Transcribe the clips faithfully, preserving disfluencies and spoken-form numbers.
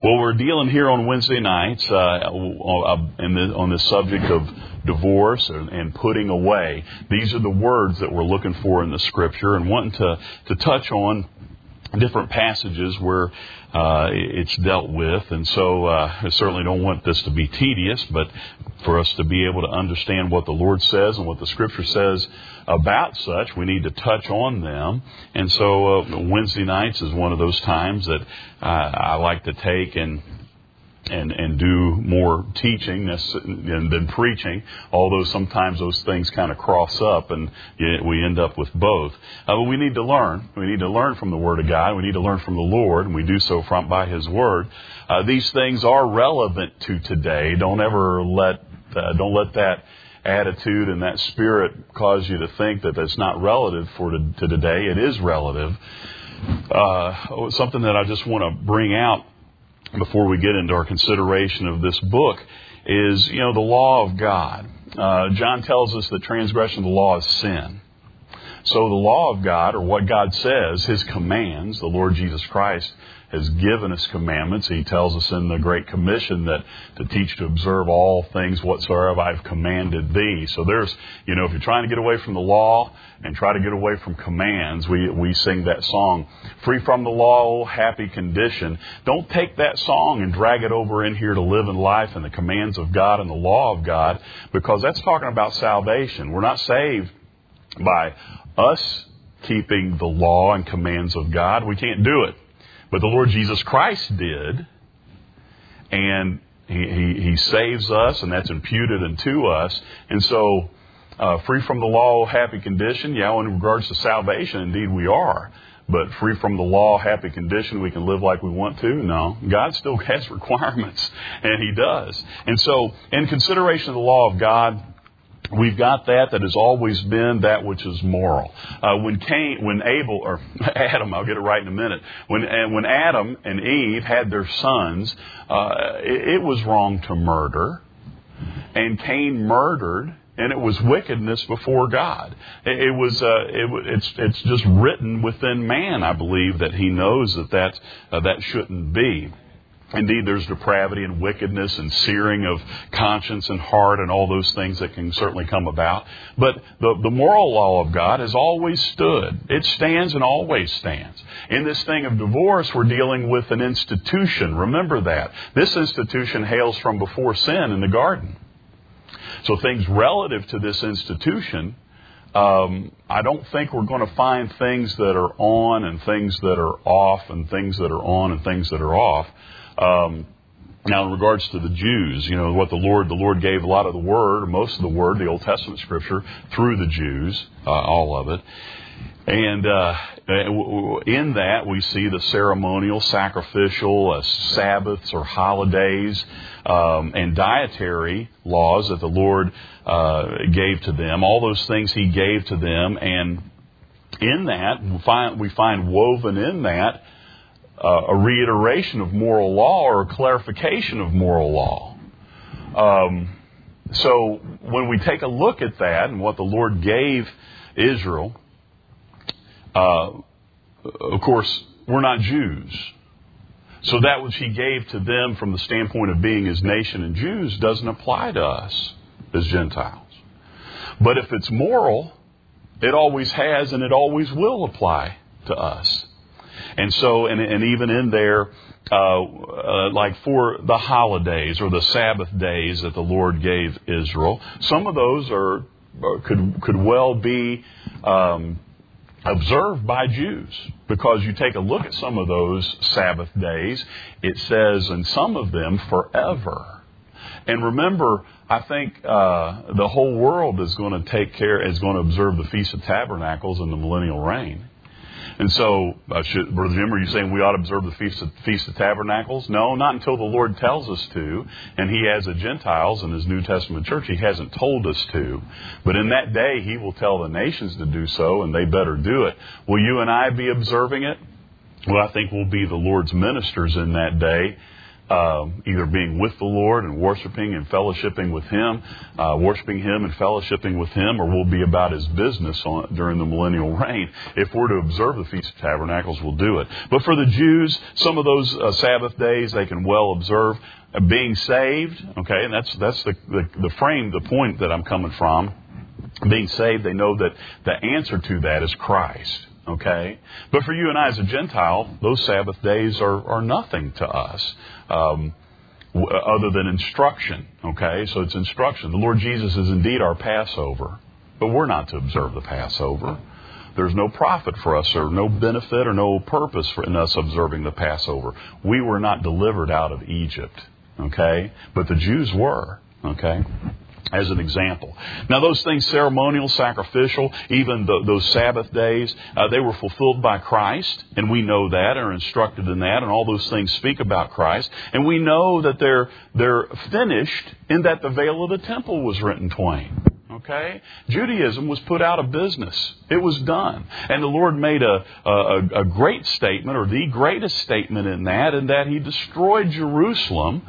Well, we're dealing here on Wednesday nights uh, in the, on the subject of divorce and, and putting away. These are the words that we're looking for in the Scripture and wanting to, to touch on different passages where uh, it's dealt with. And so uh, I certainly don't want this to be tedious, but for us to be able to understand what the Lord says and what the Scripture says about such, we need to touch on them. And so uh, Wednesday nights is one of those times that uh, I like to take and and and do more teaching than preaching, although sometimes those things kind of cross up and we end up with both. Uh, but we need to learn. We need to learn from the Word of God. We need to learn from the Lord, and we do so from by His Word. Uh, these things are relevant to today. Don't ever let uh, don't let that attitude and that spirit cause you to think that that's not relative for to, to today. It is relative. Uh, something that I just want to bring out before we get into our consideration of this book is, you know, the law of God. Uh, John tells us that transgression of the law is sin. So the law of God, or what God says, His commands, the Lord Jesus Christ has given us commandments. He tells us in the Great Commission that to teach to observe all things whatsoever I've commanded thee. So there's, you know, if you're trying to get away from the law and try to get away from commands, we, we sing that song, free from the law, oh, happy condition. Don't take that song and drag it over in here to live in life and the commands of God and the law of God, because that's talking about salvation. We're not saved by us keeping the law and commands of God. We can't do it. But the Lord Jesus Christ did, and He, he, he saves us, and that's imputed unto us. And so, uh, free from the law, happy condition. Yeah, in regards to salvation, indeed we are. But free from the law, happy condition, we can live like we want to? No. God still has requirements, and He does. And so, in consideration of the law of God, we've got that that has always been that which is moral. Uh, when Cain, when Abel, or Adam, I'll get it right in a minute. When and when Adam and Eve had their sons, uh, it, it was wrong to murder, and Cain murdered, and it was wickedness before God. It, it was, uh, it, it's it's just written within man, I believe, that he knows that that uh, that shouldn't be. Indeed, there's depravity and wickedness and searing of conscience and heart and all those things that can certainly come about. But the, the moral law of God has always stood. It stands and always stands. In this thing of divorce, we're dealing with an institution. Remember that. This institution hails from before sin in the garden. So things relative to this institution, Um, I don't think we're going to find things that are on and things that are off and things that are on and things that are off. Um, now, in regards to the Jews, you know, what the Lord, the Lord gave a lot of the Word, or most of the Word, the Old Testament Scripture, through the Jews, uh, all of it. And uh, in that, we see the ceremonial, sacrificial, uh, Sabbaths or holidays, um, and dietary laws that the Lord uh, gave to them. All those things He gave to them. And in that, we find, we find woven in that uh, a reiteration of moral law or a clarification of moral law. Um, so when we take a look at that and what the Lord gave Israel, Uh, of course, we're not Jews. So that which He gave to them from the standpoint of being His nation and Jews doesn't apply to us as Gentiles. But if it's moral, it always has and it always will apply to us. And so, and, and even in there, uh, uh, like for the holidays or the Sabbath days that the Lord gave Israel, some of those are could could well be Um, observed by Jews, because you take a look at some of those Sabbath days, it says in some of them forever. And remember, I think uh, the whole world is going to take care, is going to observe the Feast of Tabernacles and the millennial reign. And so, uh, should, Brother Jim, are you saying we ought to observe the Feast of, Feast of Tabernacles? No, not until the Lord tells us to. And He has the Gentiles in His New Testament church. He hasn't told us to. But in that day, He will tell the nations to do so, and they better do it. Will you and I be observing it? Well, I think we'll be the Lord's ministers in that day. Um, either being with the Lord and worshiping and fellowshipping with Him, uh, worshiping Him and fellowshipping with Him, or we'll be about His business on, during the millennial reign. If we're to observe the Feast of Tabernacles, we'll do it. But for the Jews, some of those uh, Sabbath days they can well observe. Uh, being saved, okay, and that's that's the, the the frame, the point that I'm coming from. Being saved, they know that the answer to that is Christ. Okay, but for you and I as a Gentile, those Sabbath days are, are nothing to us, um, w- other than instruction. Okay, so it's instruction. The Lord Jesus is indeed our Passover, but we're not to observe the Passover. There's no profit for us, or no benefit, or no purpose for in us observing the Passover. We were not delivered out of Egypt. Okay, but the Jews were. Okay. As an example. Now, those things, ceremonial, sacrificial, even the, those Sabbath days, uh, they were fulfilled by Christ, and we know that, and are instructed in that, and all those things speak about Christ. And we know that they're they're finished in that the veil of the temple was rent in twain. Okay? Judaism was put out of business. It was done. And the Lord made a, a, a great statement, or the greatest statement in that, in that He destroyed Jerusalem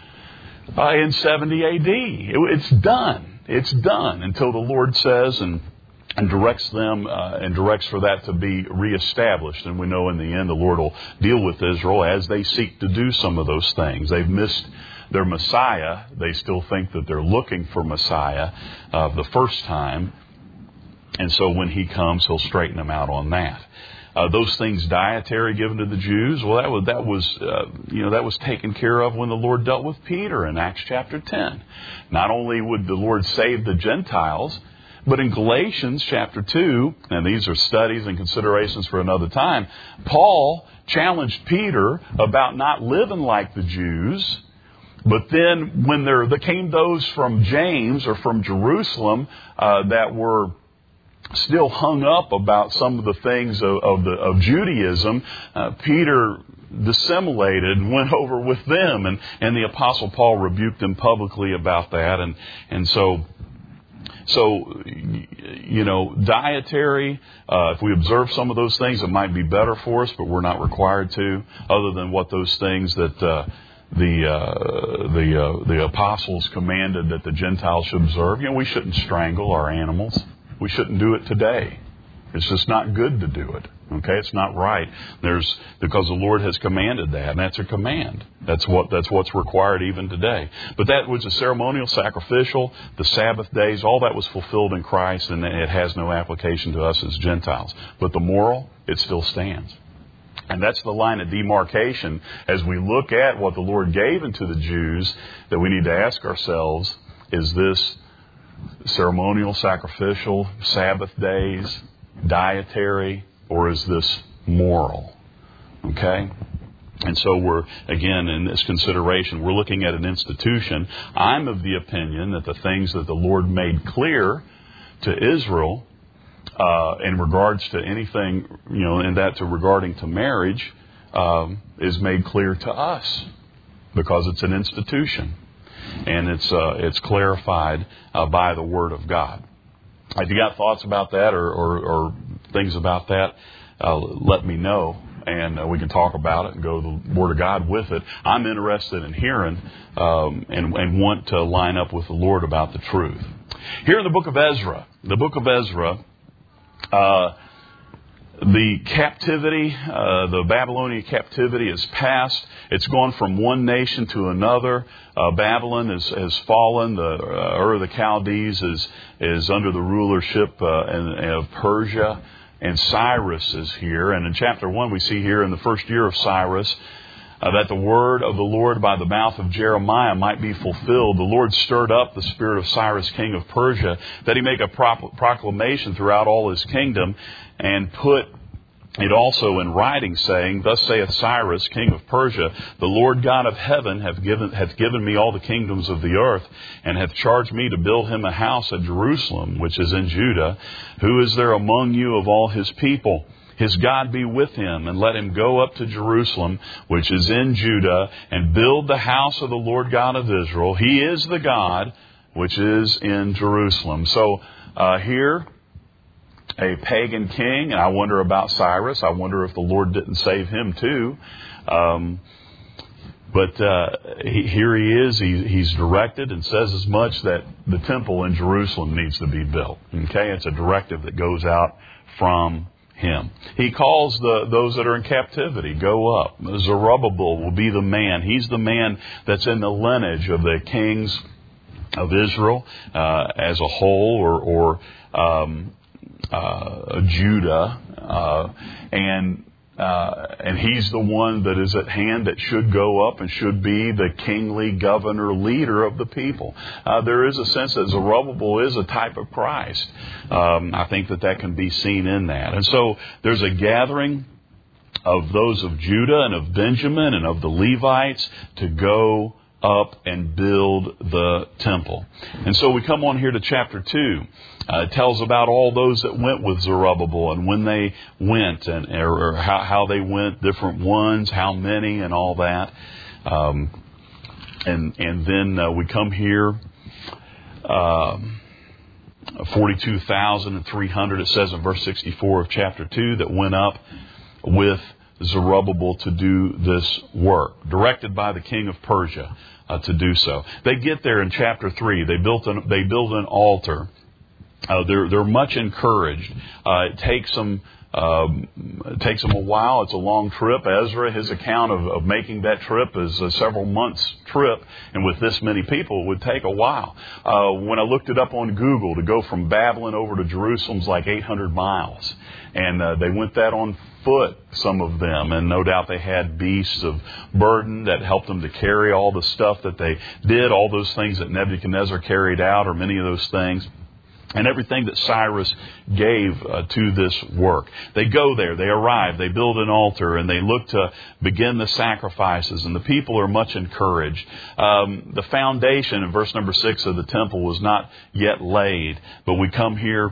Uh, in seventy A D. It, it's done. It's done until the Lord says and and directs them uh, and directs for that to be reestablished. And we know in the end the Lord will deal with Israel as they seek to do some of those things. They've missed their Messiah. They still think that they're looking for Messiah uh, the first time. And so when He comes, He'll straighten them out on that. Uh, those things dietary given to the Jews, well, that was that was uh, you know that was taken care of when the Lord dealt with Peter in Acts chapter ten. Not only would the Lord save the Gentiles, but in Galatians chapter two, and these are studies and considerations for another time, Paul challenged Peter about not living like the Jews. But then when there, there came those from James or from Jerusalem uh, that were still hung up about some of the things of, of, the, of Judaism, uh, Peter dissimulated and went over with them, and, and the Apostle Paul rebuked them publicly about that. And and so, so you know, dietary, uh, if we observe some of those things, it might be better for us, but we're not required to, other than what those things that uh, the uh, the uh, the apostles commanded that the Gentiles should observe. You know, we shouldn't strangle our animals. We shouldn't do it today. It's just not good to do it. Okay, it's not right. There's because the Lord has commanded that, and that's a command. That's what that's what's required even today. But that was a ceremonial, sacrificial, the Sabbath days, all that was fulfilled in Christ, and it has no application to us as Gentiles. But the moral, it still stands. And that's the line of demarcation as we look at what the Lord gave unto the Jews, that we need to ask ourselves, is this ceremonial, sacrificial, Sabbath days, dietary, or is this moral? Okay? And so we're, again, in this consideration, we're looking at an institution. I'm of the opinion that the things that the Lord made clear to Israel uh, in regards to anything, you know, in that to regarding to marriage um, is made clear to us because it's an institution. And it's uh, it's clarified uh, by the Word of God. If you got thoughts about that or, or, or things about that, uh, let me know, and uh, we can talk about it and go to the Word of God with it. I'm interested in hearing um, and, and want to line up with the Lord about the truth. Here in the book of Ezra, the book of Ezra, uh, the captivity, uh, the Babylonian captivity is past. It's gone from one nation to another. Uh, Babylon has, has fallen. The uh, Ur of the Chaldees is is under the rulership uh, in, of Persia, and Cyrus is here. And in chapter one, we see here in the first year of Cyrus uh, that the word of the Lord by the mouth of Jeremiah might be fulfilled. The Lord stirred up the spirit of Cyrus, king of Persia, that he make a pro- proclamation throughout all his kingdom, and put it also in writing, saying, Thus saith Cyrus, king of Persia, the Lord God of heaven hath given, hath given me all the kingdoms of the earth, and hath charged me to build him a house at Jerusalem, which is in Judah. Who is there among you of all his people? His God be with him, and let him go up to Jerusalem, which is in Judah, and build the house of the Lord God of Israel. He is the God which is in Jerusalem. So uh, here, a pagan king, and I wonder about Cyrus. I wonder if the Lord didn't save him too. Um, But uh, he, here he is. He, he's directed and says as much that the temple in Jerusalem needs to be built. Okay, it's a directive that goes out from him. He calls the those that are in captivity, go up. Zerubbabel will be the man. He's the man that's in the lineage of the kings of Israel uh, as a whole, or, or um, uh, Judah, uh, and uh, and he's the one that is at hand that should go up and should be the kingly governor leader of the people. Uh, there is a sense that Zerubbabel is a type of Christ. Um, I think that that can be seen in that. And so there's a gathering of those of Judah and of Benjamin and of the Levites to go up and build the temple. And so we come on here to chapter two. Uh, it tells about all those that went with Zerubbabel and when they went, and or, or how, how they went, different ones, how many, and all that. Um, and and then uh, we come here, uh, forty-two thousand three hundred. It says in verse sixty-four of chapter two that went up with Zerubbabel to do this work, directed by the king of Persia uh, to do so. They get there in chapter three. They built an they build an altar. Uh, they're they're much encouraged. Uh, it takes them um, it takes them a while. It's a long trip. Ezra, his account of, of making that trip is a several months trip, and with this many people, it would take a while. Uh, when I looked it up on Google, to go from Babylon over to Jerusalem's like eight hundred miles, and uh, they went that on foot, some of them, and no doubt they had beasts of burden that helped them to carry all the stuff that they did, all those things that Nebuchadnezzar carried out, or many of those things, and everything that Cyrus gave uh, to this work. They go there, they arrive, they build an altar, and they look to begin the sacrifices, and the people are much encouraged. Um, the foundation in verse number six of the temple was not yet laid, but we come here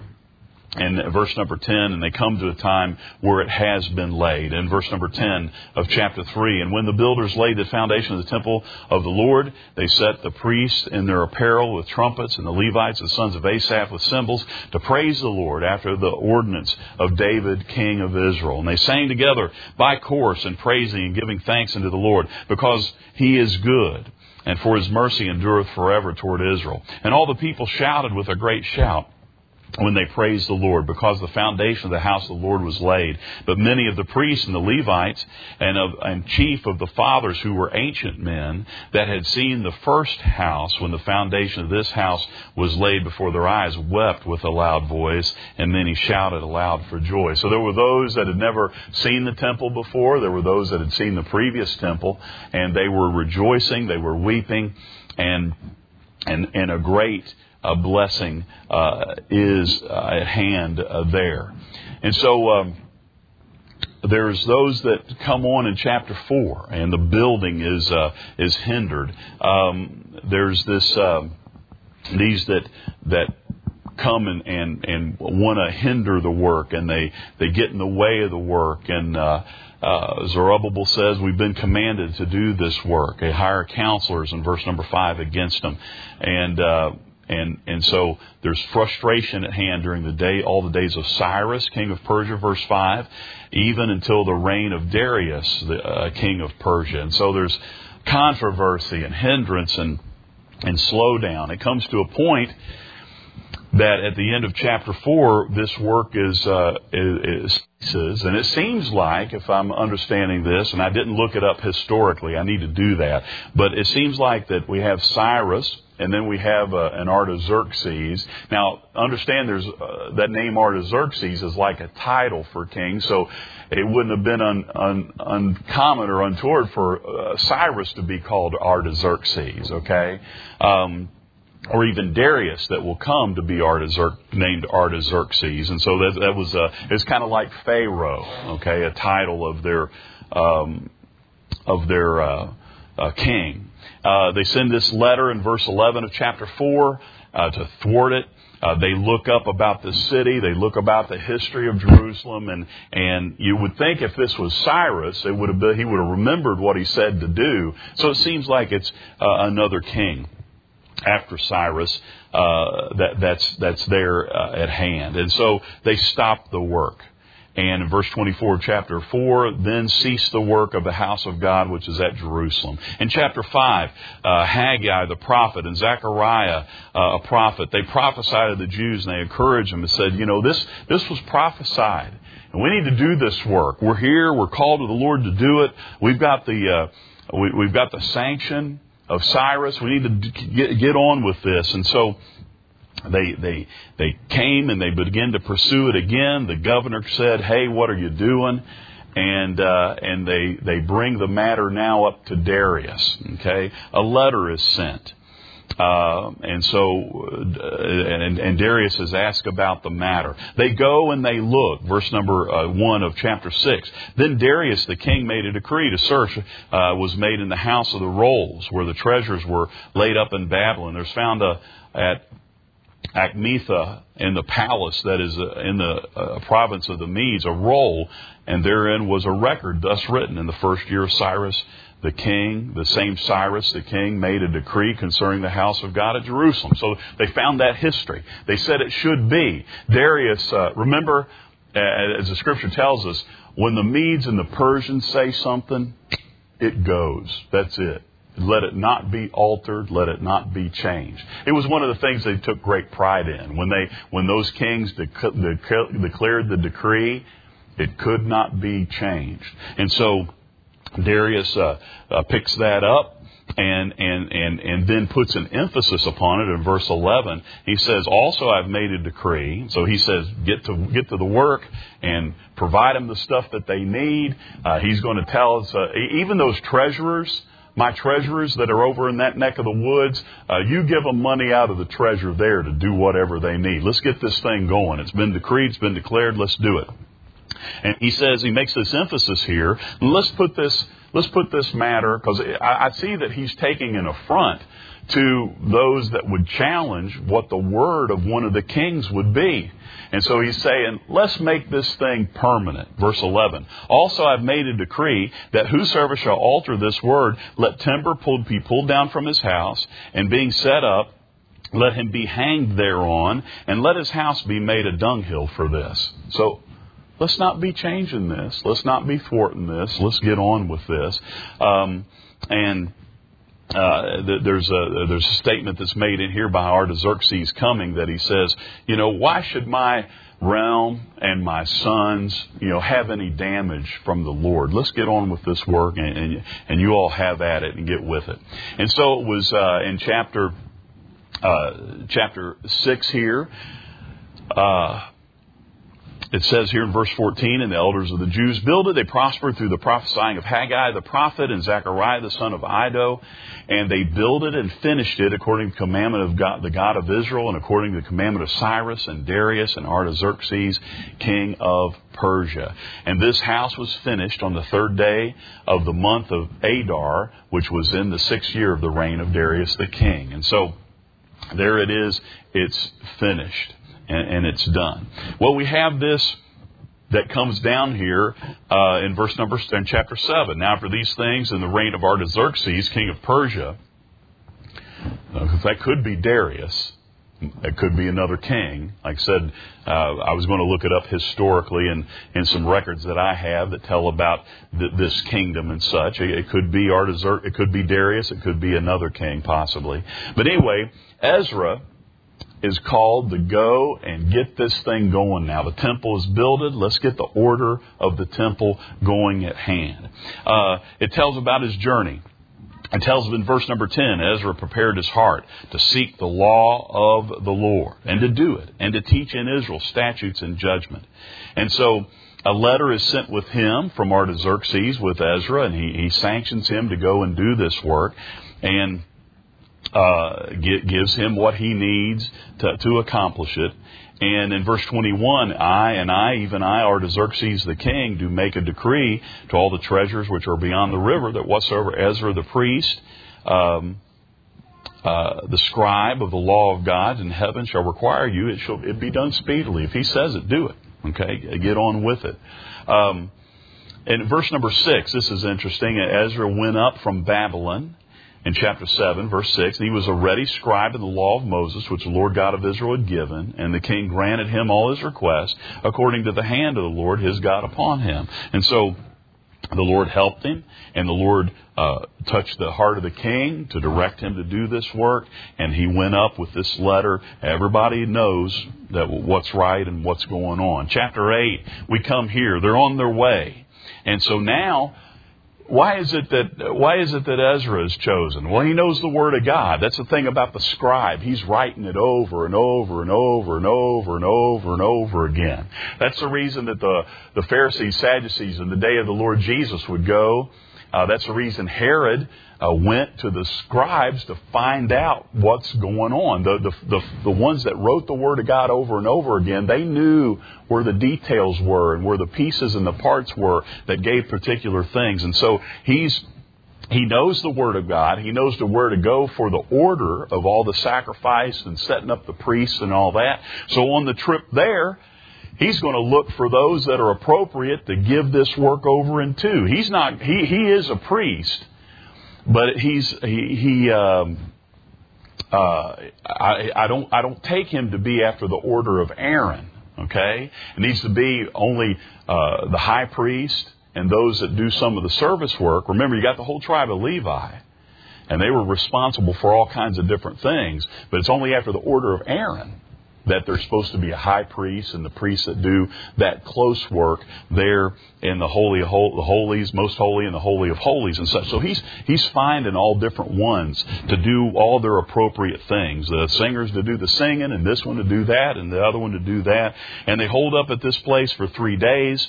in verse number ten, and they come to a time where it has been laid. In verse number ten of chapter three, and when the builders laid the foundation of the temple of the Lord, they set the priests in their apparel with trumpets, and the Levites, the sons of Asaph, with cymbals, to praise the Lord after the ordinance of David, king of Israel. And they sang together by course and praising and giving thanks unto the Lord, because he is good, and for his mercy endureth forever toward Israel. And all the people shouted with a great shout when they praised the Lord, because the foundation of the house of the Lord was laid. But many of the priests and the Levites and, of, and chief of the fathers, who were ancient men, that had seen the first house when the foundation of this house was laid before their eyes, wept with a loud voice, and many shouted aloud for joy. So there were those that had never seen the temple before. There were those that had seen the previous temple, and they were rejoicing, they were weeping, and and, and a great a blessing uh, is uh, at hand uh, there. And so um, there's those that come on in chapter four, and the building is uh, is hindered. Um, there's this uh, these that that come and and, and want to hinder the work, and they they get in the way of the work. And uh, uh, Zerubbabel says, we've been commanded to do this work. They hire counselors in verse number five against them, and uh, And and so there's frustration at hand during the day, all the days of Cyrus, king of Persia, verse five, even until the reign of Darius, the uh, king of Persia. And so there's controversy and hindrance and and slowdown. It comes to a point that at the end of chapter four, this work is, uh, is, is, and it seems like, if I'm understanding this, and I didn't look it up historically, I need to do that, but it seems like that we have Cyrus, and then we have uh, an Artaxerxes. Now, understand there's uh, that name Artaxerxes is like a title for king, so it wouldn't have been un, un, uncommon or untoward for uh, Cyrus to be called Artaxerxes, okay? Um, or even Darius, that will come to be Artaxer- named Artaxerxes. And so that, that was a, it's kind of like Pharaoh, okay, a title of their, um, of their uh, uh, king. Uh, they send this letter in verse eleven of chapter four uh, to thwart it. Uh, they look up about the city. They look about the history of Jerusalem, and and you would think if this was Cyrus, it would have been, he would have remembered what he said to do. So it seems like it's uh, another king after Cyrus uh, that that's that's there uh, at hand, and so they stop the work. And in verse twenty-four of chapter four, then cease the work of the house of God, which is at Jerusalem. In chapter five, uh, Haggai the prophet and Zechariah uh, a prophet, they prophesied to the Jews and they encouraged them and said, you know, this, this was prophesied. And we need to do this work. We're here. We're called to the Lord to do it. We've got the, uh, we, we've got the sanction of Cyrus. We need to get, get on with this. And so They they they came and they began to pursue it again. The governor said, "Hey, what are you doing?" And uh, and they they bring the matter now up to Darius. Okay, a letter is sent, uh, and so uh, and and Darius is asked about the matter. They go and they look. Verse number uh, one of chapter six. Then Darius the king made a decree to search. Uh, was made in the house of the rolls where the treasures were laid up in Babylon. There's found a at Achmetha in the palace that is in the uh, province of the Medes, a roll, and therein was a record thus written. In the first year of Cyrus the king, the same Cyrus the king, made a decree concerning the house of God at Jerusalem. So they found that history. They said it should be. Darius, uh, remember, uh, as the scripture tells us, when the Medes and the Persians say something, it goes. That's it. Let it not be altered. Let it not be changed. It was one of the things they took great pride in. When they, when those kings dec- dec- declared the decree, it could not be changed. And so Darius uh, uh, picks that up and, and, and, and then puts an emphasis upon it in verse eleven. He says, also I've made a decree. So he says, get to, get to the work and provide them the stuff that they need. Uh, he's going to tell us, uh, even those treasurers, my treasurers that are over in that neck of the woods, uh, you give them money out of the treasure there to do whatever they need. Let's get this thing going. It's been decreed. It's been declared. Let's do it. And he says, he makes this emphasis here. Let's put this, let's put this matter, because I, I see that he's taking an affront to those that would challenge what the word of one of the kings would be. And so he's saying, let's make this thing permanent. Verse eleven. Also I've made a decree that whosoever shall alter this word, let timber pulled, be pulled down from his house, and being set up, let him be hanged thereon, and let his house be made a dunghill for this. So let's not be changing this. Let's not be thwarting this. Let's get on with this. Um, and Uh, there's a there's a statement that's made in here by Artaxerxes coming that he says, you know, why should my realm and my sons, you know, have any damage from the Lord? Let's get on with this work, and and, and you all have at it and get with it. And so it was uh, in chapter uh, chapter six here. Uh, It says here in verse fourteen, and the elders of the Jews builded. They prospered through the prophesying of Haggai the prophet and Zechariah the son of Iddo. And they builded and finished it according to the commandment of God, the God of Israel, and according to the commandment of Cyrus and Darius and Artaxerxes, king of Persia. And this house was finished on the third day of the month of Adar, which was in the sixth year of the reign of Darius the king. And so there it is. It's finished. And it's done. Well, we have this that comes down here uh, in verse number in chapter seven. Now, for these things in the reign of Artaxerxes, king of Persia, uh, that could be Darius. It could be another king. Like I said, uh, I was going to look it up historically and in some records that I have that tell about th- this kingdom and such. It, it could be Artaxerxes. It could be Darius. It could be another king possibly. But anyway, Ezra is called to go and get this thing going now. The temple is builded. Let's get the order of the temple going at hand. Uh, it tells about his journey. It tells in verse number ten, Ezra prepared his heart to seek the law of the Lord and to do it and to teach in Israel statutes and judgment. And so a letter is sent with him from Artaxerxes with Ezra, and he, he sanctions him to go and do this work. And Uh, gives him what he needs to, to accomplish it. And in verse twenty-one, I and I, even I, Artaxerxes the king, do make a decree to all the treasures which are beyond the river, that whatsoever Ezra the priest, um, uh, the scribe of the law of God in heaven shall require you, it shall it be done speedily. If he says it, do it. Okay, get on with it. Um, in verse number six, this is interesting. Ezra went up from Babylon. in chapter seven, verse six, he was a ready scribe in the law of Moses, which the Lord God of Israel had given, and the king granted him all his requests according to the hand of the Lord his God upon him. And so the Lord helped him, and the Lord uh, touched the heart of the king to direct him to do this work, and he went up with this letter. Everybody knows that what's right and what's going on. Chapter eight, we come here. They're on their way. And so now, why is it that why is it that Ezra is chosen? Well, he knows the Word of God. That's the thing about the scribe. He's writing it over and over and over and over and over and over again. That's the reason that the, the Pharisees, Sadducees, in the day of the Lord Jesus would go. Uh, that's the reason Herod uh, went to the scribes to find out what's going on. The, the, the, the ones that wrote the Word of God over and over again, they knew where the details were and where the pieces and the parts were that gave particular things. And so he's he knows the Word of God. He knows the where to go for the order of all the sacrifice and setting up the priests and all that. So on the trip there, he's going to look for those that are appropriate to give this work over into. He's not. He he is a priest, but he's he he. Um, uh, I I don't I don't take him to be after the order of Aaron. Okay, it needs to be only uh, the high priest and those that do some of the service work. Remember, you got the whole tribe of Levi, and they were responsible for all kinds of different things. But it's only after the order of Aaron that there's supposed to be a high priest and the priests that do that close work there in the holy of hol- the holies, most holy, and the holy of holies and such. So he's he's finding all different ones to do all their appropriate things. The singers to do the singing, and this one to do that, and the other one to do that. And they hold up at this place for three days.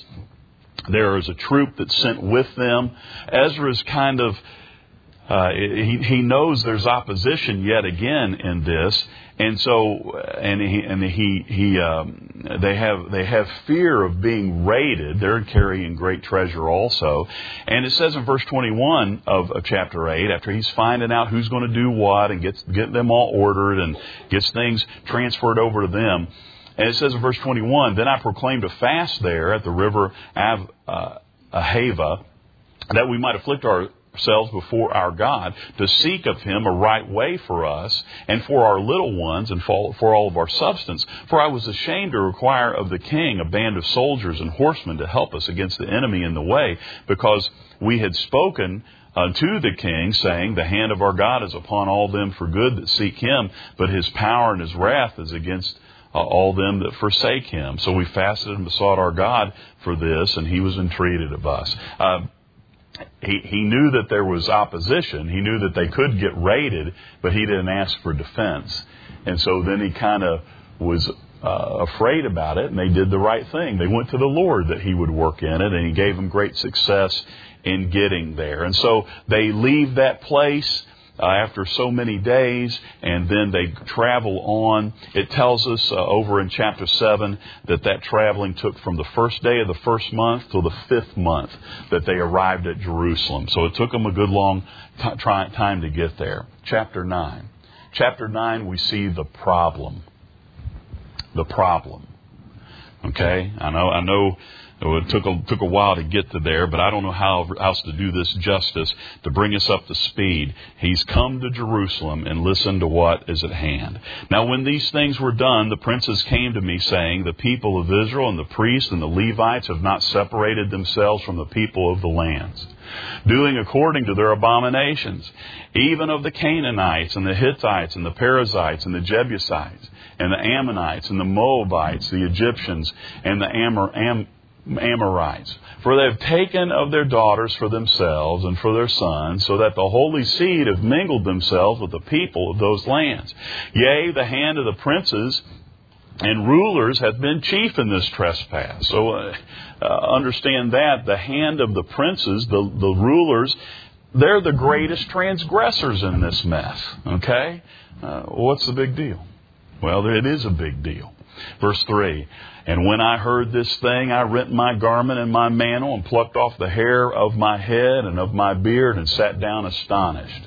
There is a troop that's sent with them. Ezra's kind of Uh, he, he knows there's opposition yet again in this, and so and he and he he um, they have they have fear of being raided. They're carrying great treasure also, and it says in verse twenty-one of, of chapter eight, after he's finding out who's going to do what and gets get them all ordered and gets things transferred over to them, and it says in verse twenty-one, then I proclaimed a fast there at the river Av, uh, Ahava, that we might afflict our ourselves before our God, to seek of him a right way for us and for our little ones and for, for all of our substance. For I was ashamed to require of the king a band of soldiers and horsemen to help us against the enemy in the way, because we had spoken unto the king, saying, the hand of our God is upon all them for good that seek him, but his power and his wrath is against Uh, all them that forsake him. So we fasted and besought our God for this, and he was entreated of us. Uh, He, he knew that there was opposition. He knew that they could get raided, but he didn't ask for defense. And so then he kind of was uh, afraid about it, and they did the right thing. They went to the Lord that he would work in it, and he gave them great success in getting there. And so they leave that place Uh, after so many days, and then they travel on. It tells us uh, over in chapter seven that that traveling took from the first day of the first month till the fifth month that they arrived at Jerusalem. So it took them a good long t- try- time to get there. Chapter nine. Chapter nine, we see the problem. The problem. Okay? I know, I know, it took a, took a while to get to there, but I don't know how else to do this justice to bring us up to speed. He's come to Jerusalem, and listen to what is at hand. Now, when these things were done, the princes came to me, saying, the people of Israel and the priests and the Levites have not separated themselves from the people of the lands, doing according to their abominations, even of the Canaanites and the Hittites and the Perizzites and the Jebusites and the Ammonites and the Moabites, the Egyptians and the Amor, Am, Amorites. For they have taken of their daughters for themselves and for their sons, so that the holy seed have mingled themselves with the people of those lands. Yea, the hand of the princes and rulers hath been chief in this trespass. So uh, uh, understand that. The hand of the princes, the, the rulers, they're the greatest transgressors in this mess. Okay? Uh, what's the big deal? Well, it is a big deal. Verse three, and when I heard this thing, I rent my garment and my mantle and plucked off the hair of my head and of my beard and sat down astonished.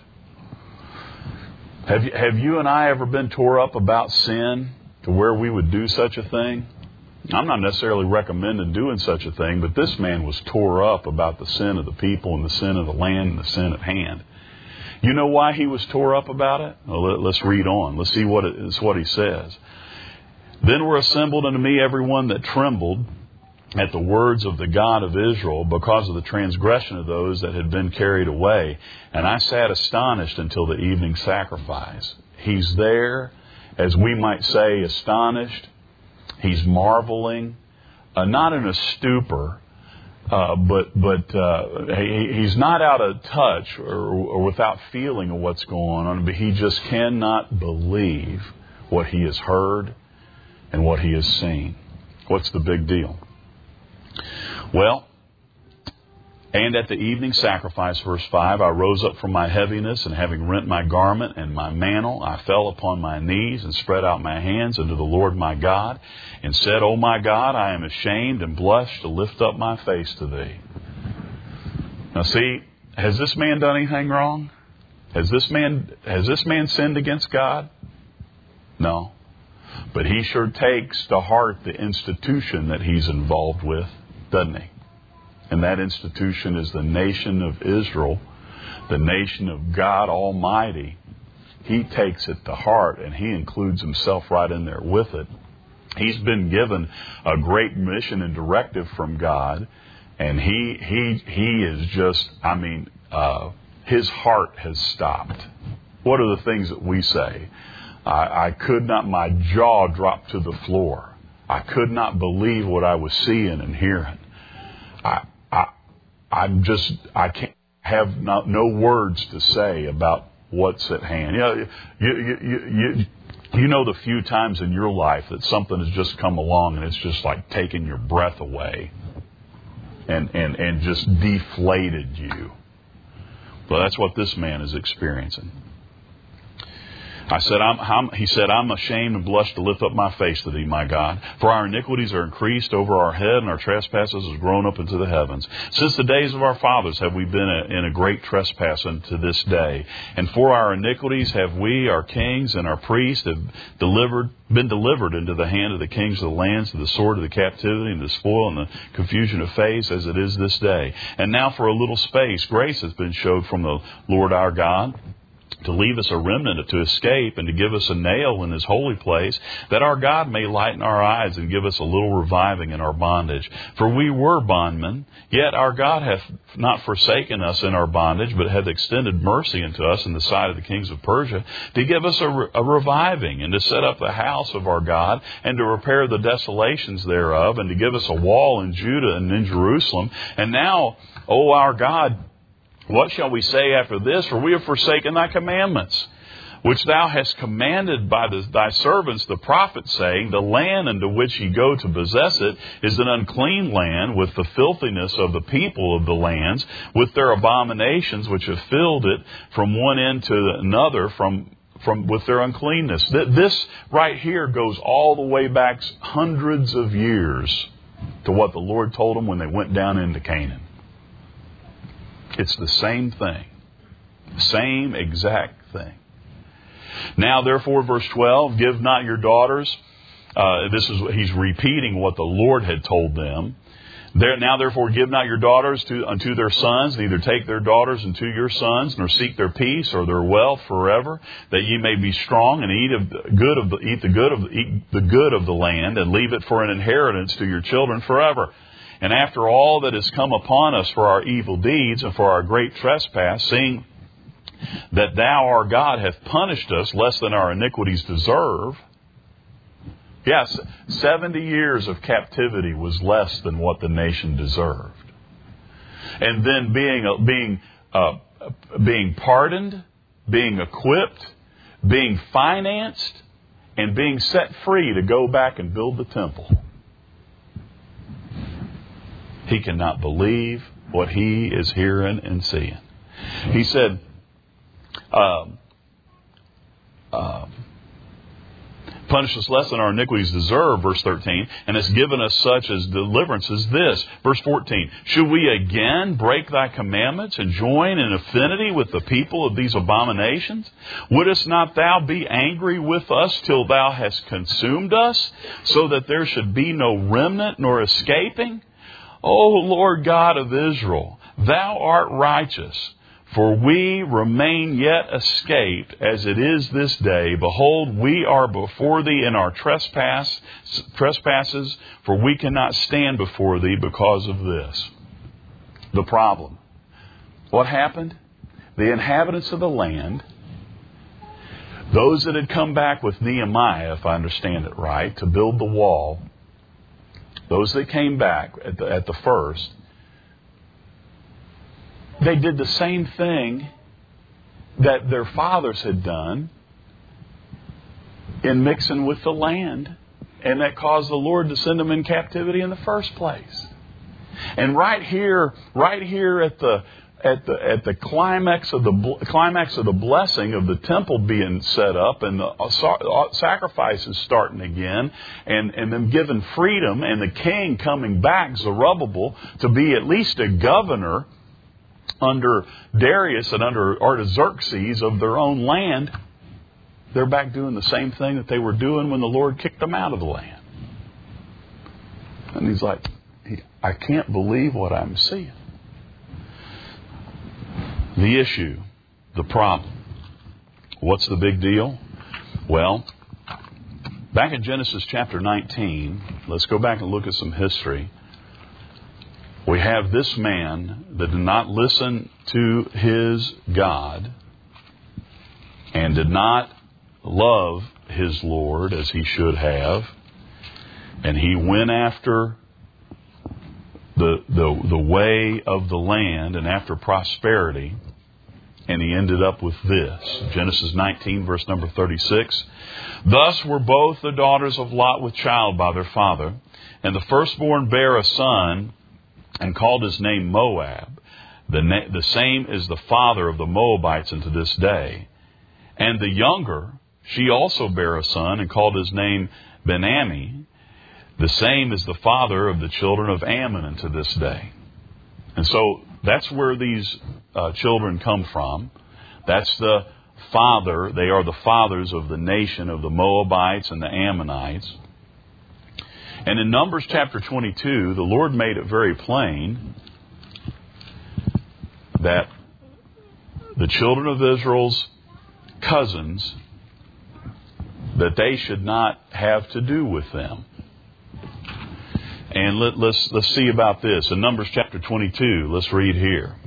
Have you, have you and I ever been tore up about sin to where we would do such a thing? I'm not necessarily recommending doing such a thing, but this man was tore up about the sin of the people and the sin of the land and the sin at hand. You know why he was tore up about it? Well, let's read on. Let's see what it is, what he says. Then were assembled unto me every one that trembled at the words of the God of Israel, because of the transgression of those that had been carried away. And I sat astonished until the evening sacrifice. He's there, as we might say, astonished. He's marveling, uh, not in a stupor, uh, but but uh, he, he's not out of touch or, or without feeling of what's going on, but he just cannot believe what he has heard and what he has seen. What's the big deal? Well, and at the evening sacrifice, verse five, I rose up from my heaviness, and having rent my garment and my mantle, I fell upon my knees and spread out my hands unto the Lord my God, and said, O my God, I am ashamed and blush to lift up my face to thee. Now see, has this man done anything wrong? Has this man, has this man sinned against God? No. But he sure takes to heart the institution that he's involved with, doesn't he? And that institution is the nation of Israel, the nation of God Almighty. He takes it to heart, and he includes himself right in there with it. He's been given a great mission and directive from God, and he he he is just, I mean, uh, his heart has stopped. What are the things that we say? I, I could not, my jaw dropped to the floor. I could not believe what I was seeing and hearing. I, I, I'm just, I can't have not, no words to say about what's at hand. You know, you, you, you, you, you know the few times in your life that something has just come along and it's just like taking your breath away and, and, and just deflated you. Well, that's what this man is experiencing. I said, I'm, I'm, he said, I'm ashamed and blush to lift up my face to thee, my God. For our iniquities are increased over our head, and our trespasses is grown up into the heavens. Since the days of our fathers have we been a, in a great trespass unto this day. And for our iniquities have we, our kings and our priests, have delivered, been delivered into the hand of the kings of the lands, to the sword of the captivity, and the spoil, and the confusion of face, as it is this day. And now for a little space, grace has been showed from the Lord our God, to leave us a remnant to escape, and to give us a nail in his holy place, that our God may lighten our eyes and give us a little reviving in our bondage. For we were bondmen, yet our God hath not forsaken us in our bondage, but hath extended mercy unto us in the sight of the kings of Persia, to give us a, re- a reviving, and to set up the house of our God, and to repair the desolations thereof, and to give us a wall in Judah and in Jerusalem. And now, O our God, what shall we say after this? For we have forsaken thy commandments, which thou hast commanded by the, thy servants the prophets, saying, the land into which ye go to possess it is an unclean land, with the filthiness of the people of the lands, with their abominations which have filled it from one end to another, from from with their uncleanness. This right here goes all the way back hundreds of years to what the Lord told them when they went down into Canaan. It's the same thing. Same exact thing. Now, therefore, verse twelve, give not your daughters. Uh, this is, he's repeating what the Lord had told them. There, now, therefore, give not your daughters to, unto their sons, neither take their daughters unto your sons, nor seek their peace or their wealth forever, that ye may be strong and eat of good of the, eat the good of eat the good of the land, and leave it for an inheritance to your children forever. And after all that has come upon us for our evil deeds and for our great trespass, seeing that thou, our God, hath punished us less than our iniquities deserve. Yes, seventy years of captivity was less than what the nation deserved. And then being being uh, being pardoned, being equipped, being financed, and being set free to go back and build the temple. He cannot believe what he is hearing and seeing. He said, um, um, punish us less than our iniquities deserve, verse thirteen, and has given us such as deliverance as this. Verse fourteen, should we again break thy commandments and join in affinity with the people of these abominations? Wouldest not thou be angry with us till thou hast consumed us, so that there should be no remnant nor escaping? O Lord God of Israel, thou art righteous. For we remain yet escaped, as it is this day. Behold, we are before thee in our trespass, trespasses, for we cannot stand before thee because of this. The problem. What happened? The inhabitants of the land, those that had come back with Nehemiah, if I understand it right, to build the wall, those that came back at the, at the first, they did the same thing that their fathers had done in mixing with the land, and that caused the Lord to send them in captivity in the first place. And right here, right here at the at the at the climax of the climax of the blessing of the temple being set up and the sacrifices starting again, and and them given freedom, and the king coming back, Zerubbabel, to be at least a governor under Darius and under Artaxerxes of their own land, they're back doing the same thing that they were doing when the Lord kicked them out of the land. And he's like, I can't believe what I'm seeing. The issue, the problem. What's the big deal? Well, back in Genesis chapter nineteen, let's go back and look at some history. We have this man that did not listen to his God and did not love his Lord as he should have. And he went after the, the, the way of the land and after prosperity. And he ended up with this. Genesis nineteen, verse number thirty-six. Thus were both the daughters of Lot with child by their father. And the firstborn bare a son, and called his name Moab. The, na- the same is the father of the Moabites unto this day. And the younger, she also bare a son, and called his name Ben-Ammi. The same is the father of the children of Ammon unto this day. And so that's where these uh, children come from. That's the father. They are the fathers of the nation of the Moabites and the Ammonites. And in Numbers chapter twenty-two, the Lord made it very plain that the children of Israel's cousins, that they should not have to do with them. And let, let's let's see about this. In Numbers chapter twenty-two, let's read here.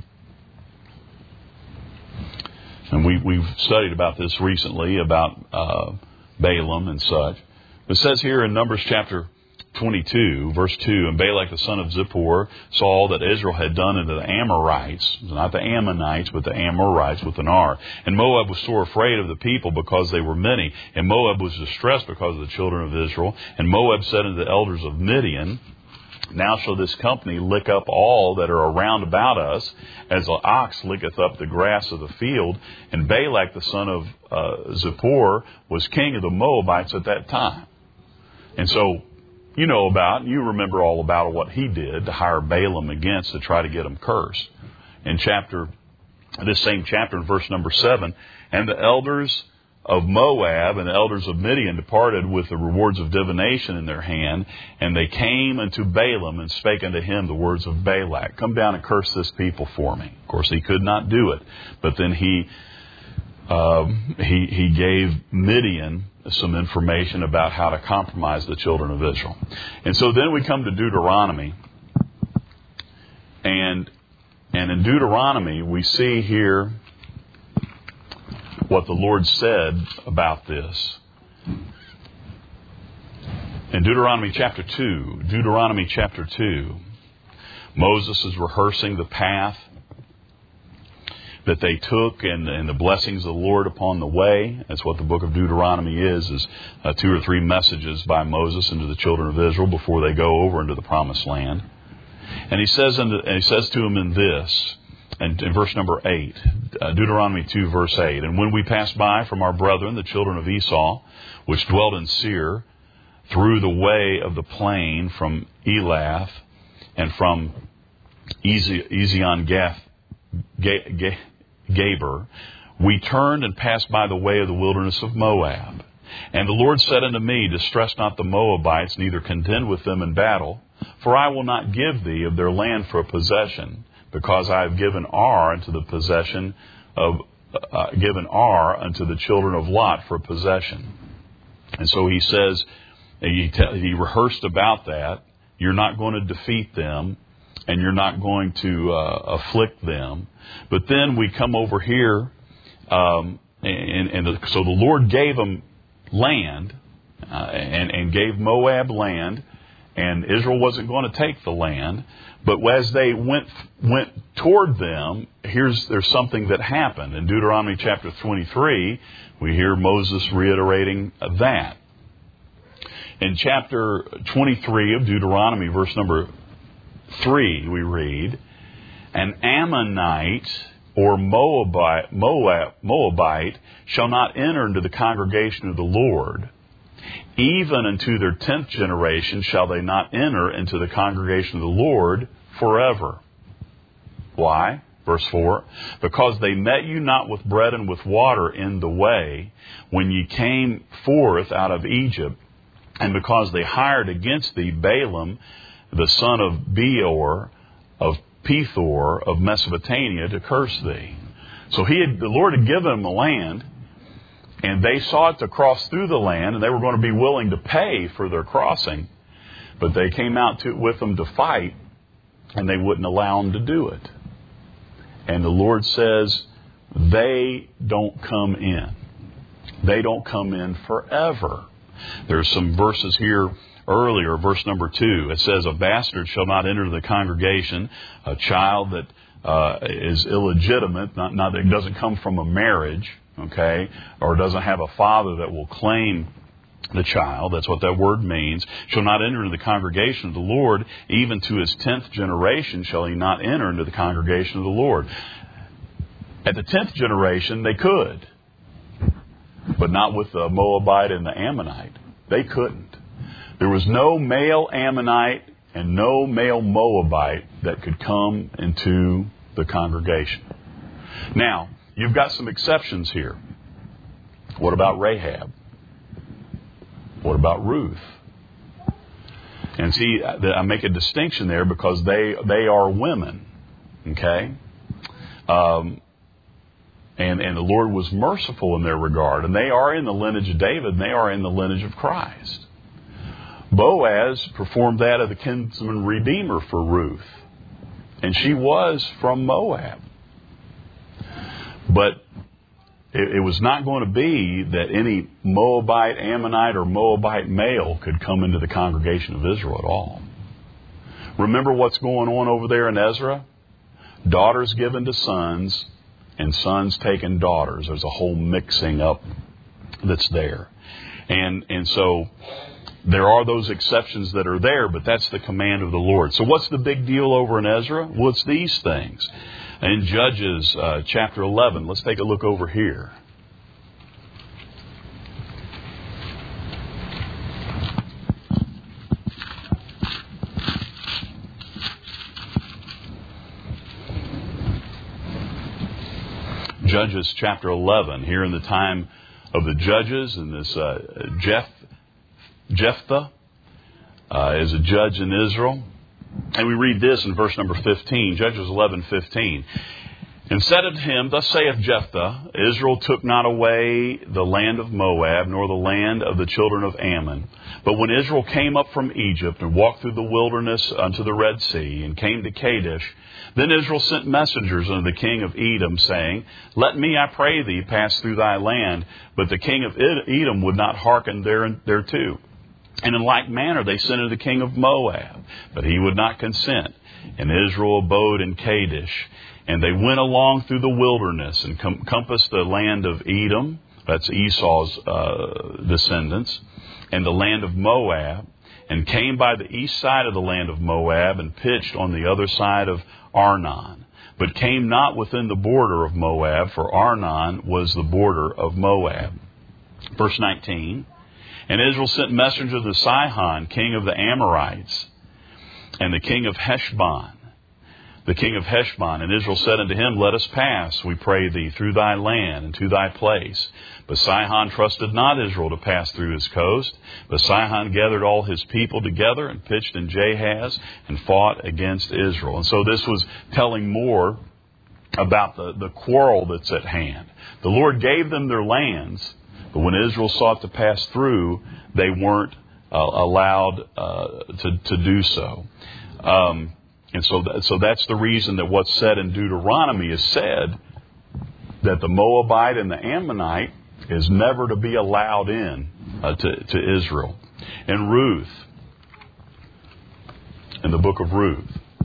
And we, we've studied about this recently, about uh, Balaam and such. It says here in Numbers chapter twenty-two, verse two, and Balak the son of Zippor saw all that Israel had done unto the Amorites, not the Ammonites, but the Amorites with an R. And Moab was sore afraid of the people because they were many. And Moab was distressed because of the children of Israel. And Moab said unto the elders of Midian, now shall this company lick up all that are around about us, as an ox licketh up the grass of the field. And Balak the son of uh, Zippor was king of the Moabites at that time. And so, you know about, you remember all about what he did to hire Balaam against to try to get him cursed. In chapter, this same chapter, in verse number seven, and the elders of Moab and the elders of Midian departed with the rewards of divination in their hand, and they came unto Balaam and spake unto him the words of Balak. Come down and curse this people for me. Of course, he could not do it, but then he uh, he he gave Midian some information about how to compromise the children of Israel. And so then we come to Deuteronomy. And and in Deuteronomy, we see here what the Lord said about this. In Deuteronomy chapter two, Deuteronomy chapter two, Moses is rehearsing the path that they took and, and the blessings of the Lord upon the way. That's what the book of Deuteronomy is, is uh, two or three messages by Moses into the children of Israel before they go over into the promised land. And he says, in the, and he says to them in this, and in verse number eight, uh, Deuteronomy two, verse eight, and when we passed by from our brethren, the children of Esau, which dwelt in Seir, through the way of the plain from Elath and from Ezion-Gath, Gaber, we turned and passed by the way of the wilderness of Moab. And the Lord said unto me, distress not the Moabites, neither contend with them in battle, for I will not give thee of their land for a possession. because I have given Ar unto the possession of, uh, given Ar unto the children of Lot for possession. And so he says, he, te- he rehearsed about that. You're not going to defeat them, and you're not going to uh, afflict them. But then we come over here, um, and, and the, so the Lord gave them land, uh, and, and gave Moab land, and Israel wasn't going to take the land. But as they went went toward them, here's there's something that happened. In Deuteronomy chapter twenty-three, we hear Moses reiterating that. In chapter twenty-three of Deuteronomy, verse number three, we read, "An Ammonite or Moabite, Moab, Moabite shall not enter into the congregation of the Lord. Even unto their tenth generation shall they not enter into the congregation of the Lord forever." Why? Verse four, "Because they met you not with bread and with water in the way, when ye came forth out of Egypt, and because they hired against thee Balaam, the son of Beor, of Pethor, of Mesopotamia, to curse thee." So he had, the Lord had given them the land, and they sought to cross through the land, and they were going to be willing to pay for their crossing. But they came out to, with them to fight, and they wouldn't allow them to do it. And the Lord says, they don't come in. They don't come in forever. There's some verses here earlier, verse number two. It says, "A bastard shall not enter the congregation." A child that uh, is illegitimate, not, not that doesn't come from a marriage, okay, or doesn't have a father that will claim the child, that's what that word means, "shall not enter into the congregation of the Lord. Even to his tenth generation shall he not enter into the congregation of the Lord." At the tenth generation, they could, but not with the Moabite and the Ammonite. They couldn't. There was no male Ammonite and no male Moabite that could come into the congregation. Now, you've got some exceptions here. What about Rahab? What about Ruth? And see, I make a distinction there because they they are women, okay? Um, and and the Lord was merciful in their regard, and they are in the lineage of David, and they are in the lineage of Christ. Boaz performed that of the kinsman redeemer for Ruth, and she was from Moab. But it, it was not going to be that any Moabite, Ammonite, or Moabite male could come into the congregation of Israel at all. Remember what's going on over there in Ezra? Daughters given to sons, and sons taking daughters. There's a whole mixing up that's there. And and so there are those exceptions that are there, but that's the command of the Lord. So what's the big deal over in Ezra? Well, it's these things. In Judges uh, chapter eleven, let's take a look over here. Judges chapter eleven, here in the time of the judges, and this uh, Jeph, Jephthah uh, is a judge in Israel. And we read this in verse number fifteen, Judges eleven fifteen. "And said unto him, Thus saith Jephthah, Israel took not away the land of Moab, nor the land of the children of Ammon. But when Israel came up from Egypt, and walked through the wilderness unto the Red Sea, and came to Kadesh, then Israel sent messengers unto the king of Edom, saying, Let me, I pray thee, pass through thy land. But the king of Edom would not hearken thereto. And in like manner they sent unto the king of Moab, but he would not consent. And Israel abode in Kadesh. And they went along through the wilderness, and com- compassed the land of Edom," that's Esau's uh, descendants, "and the land of Moab, and came by the east side of the land of Moab, and pitched on the other side of Arnon, but came not within the border of Moab, for Arnon was the border of Moab." Verse nineteen, "And Israel sent messengers to Sihon, king of the Amorites, and the king of Heshbon, the king of Heshbon. And Israel said unto him, Let us pass, we pray thee, through thy land and to thy place. But Sihon trusted not Israel to pass through his coast. But Sihon gathered all his people together and pitched in Jahaz and fought against Israel. And so this was telling more about the, the quarrel that's at hand. The Lord gave them their lands, but when Israel sought to pass through, they weren't uh, allowed uh, to, to do so. Um, and so, that, so that's the reason that what's said in Deuteronomy is said, that the Moabite and the Ammonite is never to be allowed in uh, to, to Israel. And Ruth, in the book of Ruth,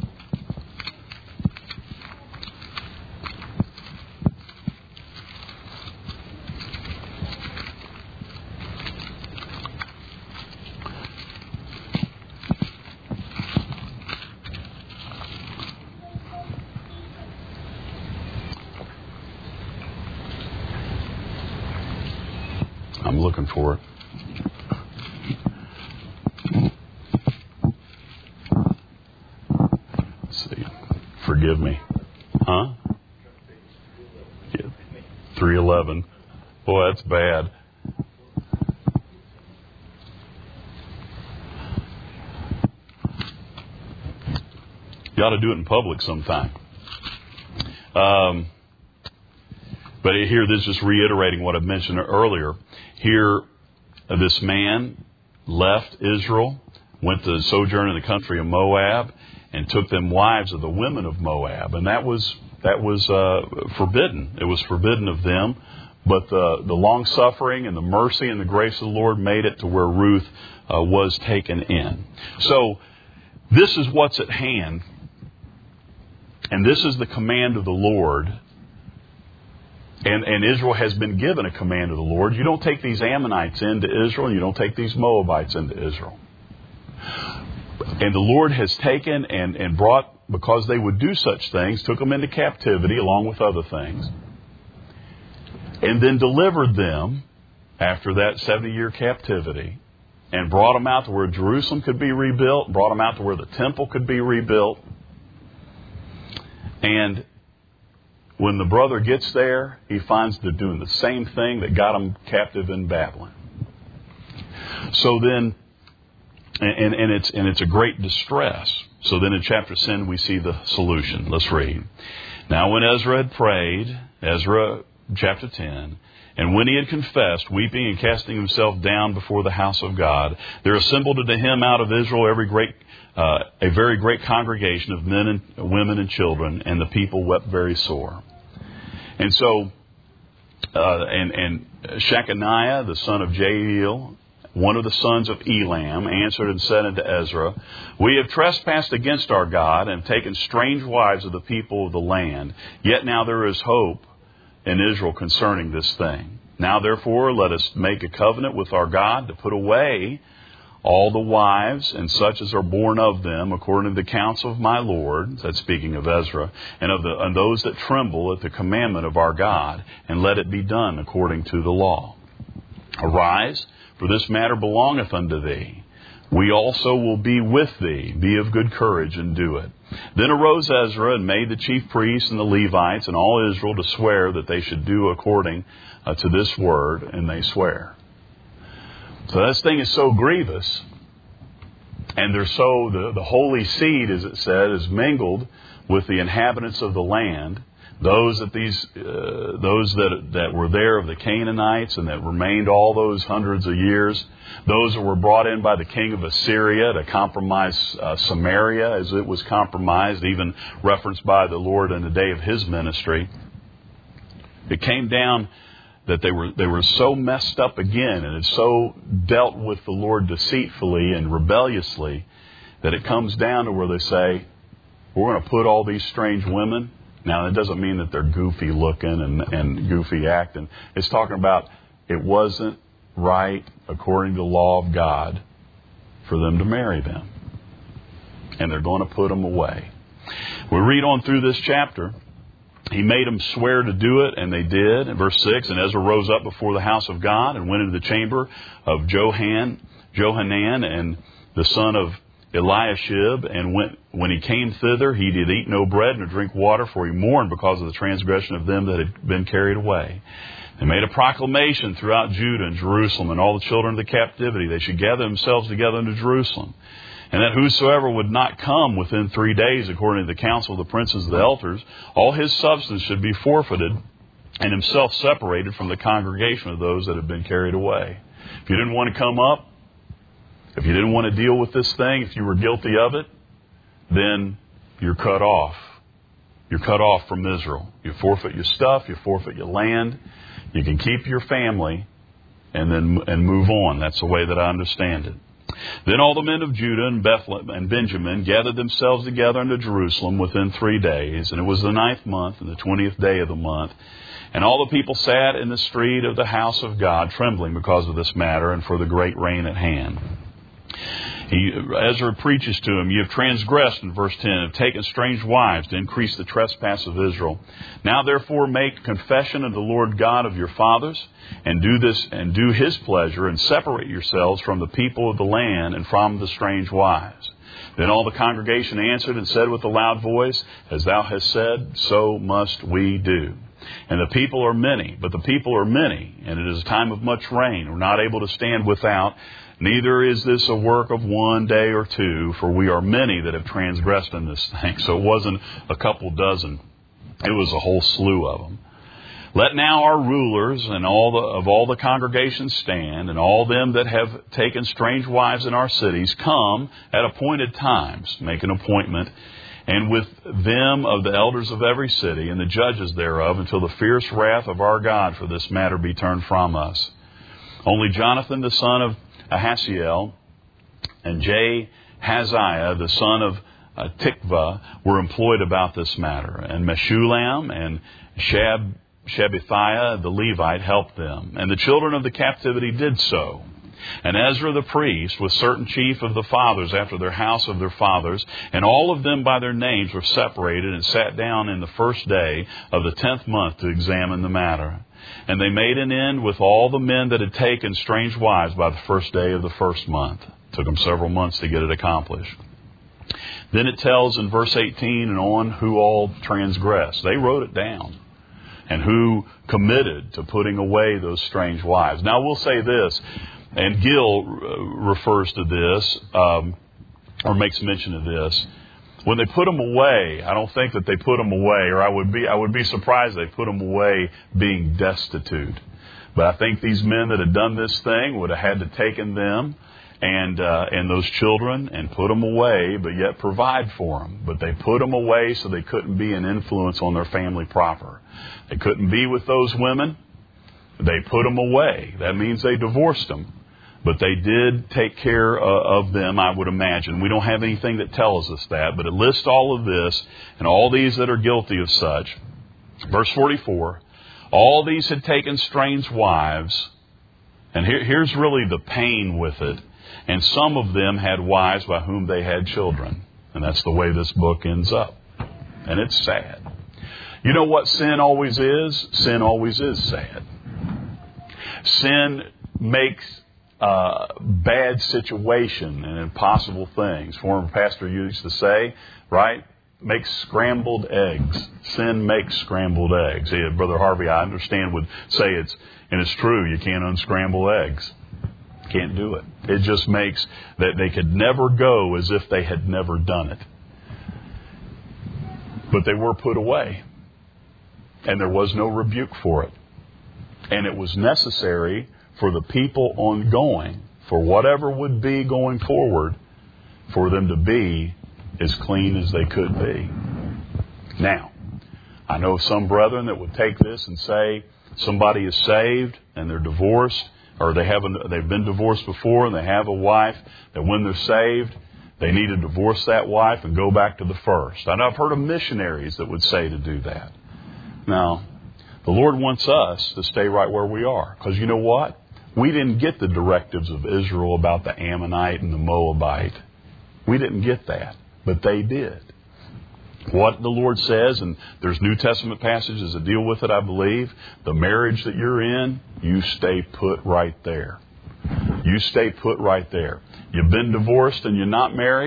I'm looking for it. Let's see. Forgive me. Huh? Yeah. three eleven. Boy, that's bad. You ought to do it in public sometime. Um, but here, this is just reiterating what I mentioned earlier. Here, this man left Israel, went to sojourn in the country of Moab, and took them wives of the women of Moab. And that was that was uh, forbidden. It was forbidden of them. But the, the long-suffering and the mercy and the grace of the Lord made it to where Ruth uh, was taken in. So this is what's at hand. And this is the command of the Lord. And, and Israel has been given a command of the Lord. You don't take these Ammonites into Israel, and you don't take these Moabites into Israel. And the Lord has taken and, and brought, because they would do such things, took them into captivity along with other things, and then delivered them after that seventy-year captivity, and brought them out to where Jerusalem could be rebuilt, brought them out to where the temple could be rebuilt. And when the brother gets there, he finds they're doing the same thing that got them captive in Babylon. So then, and, and it's and it's a great distress. So then in chapter ten, we see the solution. Let's read. Now when Ezra had prayed, Ezra chapter ten, and when he had confessed, weeping and casting himself down before the house of God, there assembled unto him out of Israel every great, uh, a very great congregation of men and women and children, and the people wept very sore. And so, uh, and, and Shechaniah, the son of Jael, one of the sons of Elam, answered and said unto Ezra, We have trespassed against our God, and taken strange wives of the people of the land. Yet now there is hope in Israel concerning this thing. Now therefore let us make a covenant with our God to put away all the wives and such as are born of them, according to the counsel of my Lord, that's speaking of Ezra, and of the and those that tremble at the commandment of our God, and let it be done according to the law. Arise, for this matter belongeth unto thee. We also will be with thee. Be of good courage, and do it. Then arose Ezra, and made the chief priests and the Levites and all Israel to swear that they should do according uh, to this word, and they swear. So this thing is so grievous, and they're so, the, the holy seed, as it said, is mingled with the inhabitants of the land. Those that these, uh, those that that were there of the Canaanites and that remained all those hundreds of years, those that were brought in by the king of Assyria to compromise uh, Samaria, as it was compromised, even referenced by the Lord in the day of His ministry. It came down that they were they were so messed up again, and had so dealt with the Lord deceitfully and rebelliously, that it comes down to where they say, we're going to put all these strange women. Now, it doesn't mean that they're goofy looking and, and goofy acting. It's talking about it wasn't right, according to the law of God, for them to marry them. And they're going to put them away. We read on through this chapter. He made them swear to do it, and they did. In verse six, and Ezra rose up before the house of God and went into the chamber of Johan, Johanan and the son of Eliashib, and when, when he came thither, he did eat no bread nor drink water, for he mourned because of the transgression of them that had been carried away. They made a proclamation throughout Judah and Jerusalem and all the children of the captivity. They should gather themselves together unto Jerusalem, and that whosoever would not come within three days, according to the counsel of the princes of the elders, all his substance should be forfeited, and himself separated from the congregation of those that have been carried away. If you didn't want to come up, if you didn't want to deal with this thing, if you were guilty of it, then you're cut off. You're cut off from Israel. You forfeit your stuff, you forfeit your land. You can keep your family and then and move on. That's the way that I understand it. Then all the men of Judah and Bethlehem and Benjamin gathered themselves together unto Jerusalem within three days. And it was the ninth month and the twentieth day of the month. And all the people sat in the street of the house of God, trembling because of this matter and for the great rain at hand. He, Ezra preaches to him, "You have transgressed," in verse ten, "have taken strange wives to increase the trespass of Israel. Now therefore make confession unto the Lord God of your fathers, and do this, and do his pleasure, and separate yourselves from the people of the land and from the strange wives." Then all the congregation answered and said with a loud voice, "As thou hast said, so must we do." And the people are many, but the people are many, and it is a time of much rain. We're not able to stand without. Neither is this a work of one day or two, for we are many that have transgressed in this thing. So it wasn't a couple dozen. It was a whole slew of them. Let now our rulers and all the, of all the congregations stand, and all them that have taken strange wives in our cities come at appointed times, make an appointment, and with them of the elders of every city and the judges thereof, until the fierce wrath of our God for this matter be turned from us. Only Jonathan the son of Ahasiel and Jehaziah the son of uh, Tikvah were employed about this matter, and Meshullam and Shab, Shabbathiah the Levite helped them, and the children of the captivity did so. And Ezra the priest was certain chief of the fathers after their house of their fathers, and all of them by their names were separated and sat down in the first day of the tenth month to examine the matter. And they made an end with all the men that had taken strange wives by the first day of the first month. It took them several months to get it accomplished. Then it tells in verse eighteen and on who all transgressed. They wrote it down. And who committed to putting away those strange wives. Now we'll say this, and Gill refers to this, um, or makes mention of this. When they put them away, I don't think that they put them away, or I would be I would be surprised they put them away being destitute. But I think these men that had done this thing would have had to taken them and uh, and those children and put them away, but yet provide for them. But they put them away so they couldn't be an influence on their family proper. They couldn't be with those women. They put them away. That means they divorced them. But they did take care of them, I would imagine. We don't have anything that tells us that, but it lists all of this and all these that are guilty of such. Verse forty-four, all these had taken strange wives, and here, here's really the pain with it, and some of them had wives by whom they had children. And that's the way this book ends up. And it's sad. You know what sin always is? Sin always is sad. Sin makes Uh, bad situation and impossible things. Former pastor used to say, right, makes scrambled eggs. Sin makes scrambled eggs. Yeah, Brother Harvey, I understand, would say it's, and it's true, you can't unscramble eggs. Can't do it. It just makes that they could never go as if they had never done it. But they were put away. And there was no rebuke for it. And it was necessary for the people ongoing, for whatever would be going forward, for them to be as clean as they could be. Now, I know some brethren that would take this and say somebody is saved and they're divorced, or they haven't, they've been divorced before and they have a wife, that when they're saved, they need to divorce that wife and go back to the first. And I've heard of missionaries that would say to do that. Now, the Lord wants us to stay right where we are. Because you know what? We didn't get the directives of Israel about the Ammonite and the Moabite. We didn't get that, but they did. What the Lord says, and there's New Testament passages that deal with it, I believe, the marriage that you're in, you stay put right there. You stay put right there. You've been divorced and you're not married,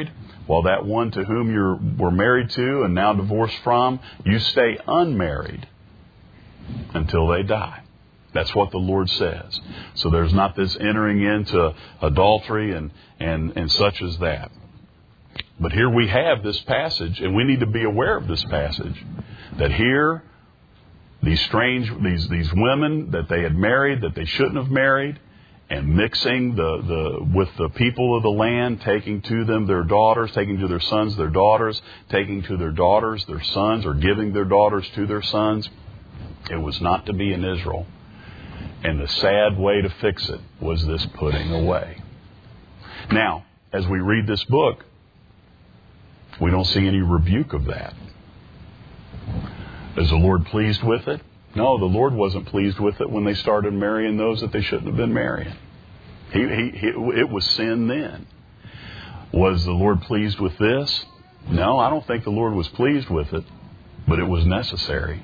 while that one to whom you were married to and now divorced from, you stay unmarried until they die. That's what the Lord says. So there's not this entering into adultery and, and, and such as that. But here we have this passage, and we need to be aware of this passage, that here these strange, these these women that they had married, that they shouldn't have married, and mixing the, the with the people of the land, taking to them their daughters, taking to their sons their daughters, taking to their daughters their sons, or giving their daughters to their sons. It was not to be in Israel. And the sad way to fix it was this putting away. Now, as we read this book, we don't see any rebuke of that. Is the Lord pleased with it? No, the Lord wasn't pleased with it when they started marrying those that they shouldn't have been marrying. He, he, he, it was sin then. Was the Lord pleased with this? No, I don't think the Lord was pleased with it, but it was necessary.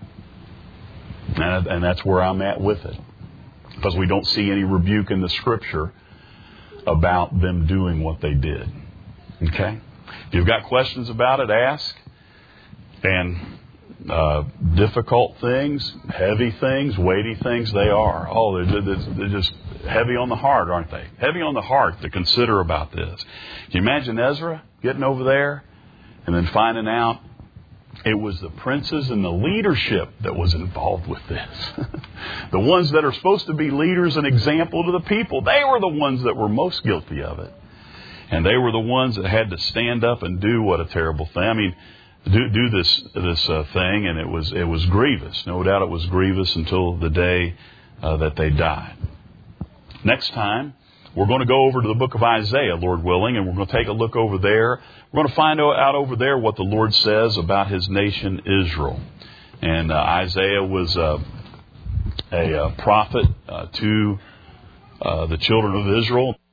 And, and that's where I'm at with it. Because we don't see any rebuke in the Scripture about them doing what they did. Okay? If you've got questions about it, ask. And uh, difficult things, heavy things, weighty things, they are. Oh, they're, they're just heavy on the heart, aren't they? Heavy on the heart to consider about this. Can you imagine Ezra getting over there and then finding out it was the princes and the leadership that was involved with this? The ones that are supposed to be leaders and example to the people, they were the ones that were most guilty of it. And they were the ones that had to stand up and do what a terrible thing. I mean, do do this this uh, thing, and it was it was grievous. No doubt it was grievous until the day uh, that they died. Next time, we're going to go over to the book of Isaiah, Lord willing, and we're going to take a look over there. We're going to find out over there what the Lord says about His nation Israel. And uh, Isaiah was uh, a, a prophet uh, to uh, the children of Israel.